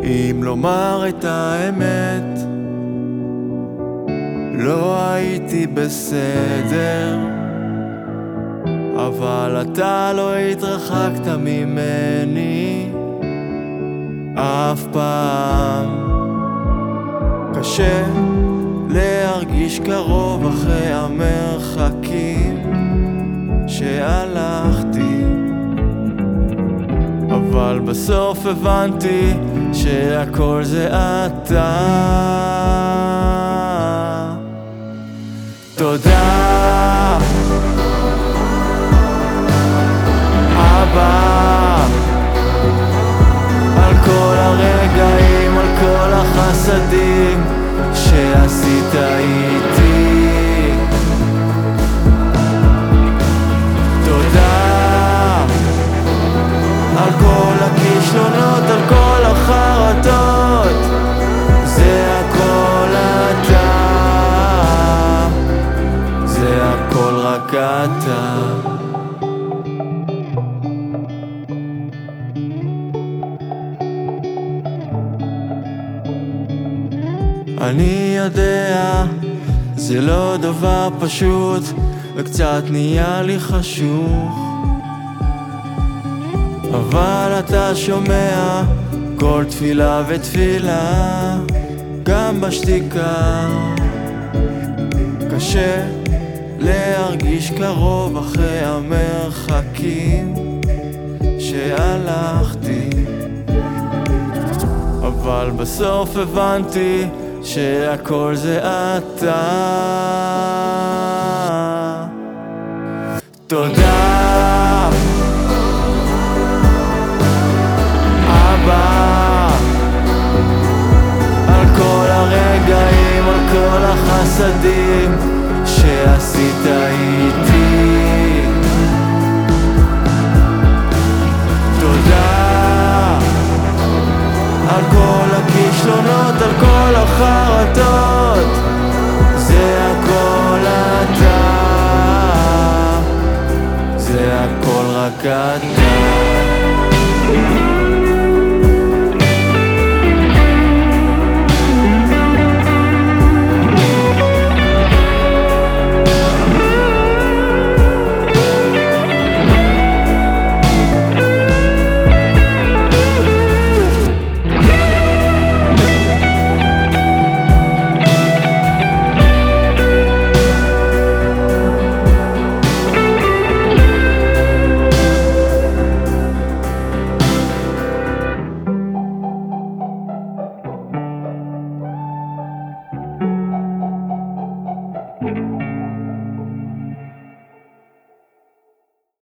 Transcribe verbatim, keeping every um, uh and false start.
אם לומר את האמת, לא הייתי בסדר, אבל אתה לא התרחקת ממני אף פעם. קשה להרגיש קרוב אחרי המרחקים שהלכתי, אבל בסוף הבנתי שהכל זה אתה. תודה אבא על כל הרגעים, על כל החסדים שעשית איתי. תודה על כל הכישלונות, על כל החרטות, זה הכל אתה, זה הכל רק אתה. אני יודע, זה לא דבר פשוט, וקצת נהיה לי חשוך, אבל אתה שומע כל תפילה ותפילה, גם בשתיקה. קשה להרגיש קרוב אחרי המרחקים שהלכתי, אבל בסוף הבנתי שהכל זה אתה. תודה אבא על כל הרגעים, על כל החסדים שעשית איתי. תודה על כל הכישלונות, על כל החרטות, זה הכל אתה, זה הכל רק אתה.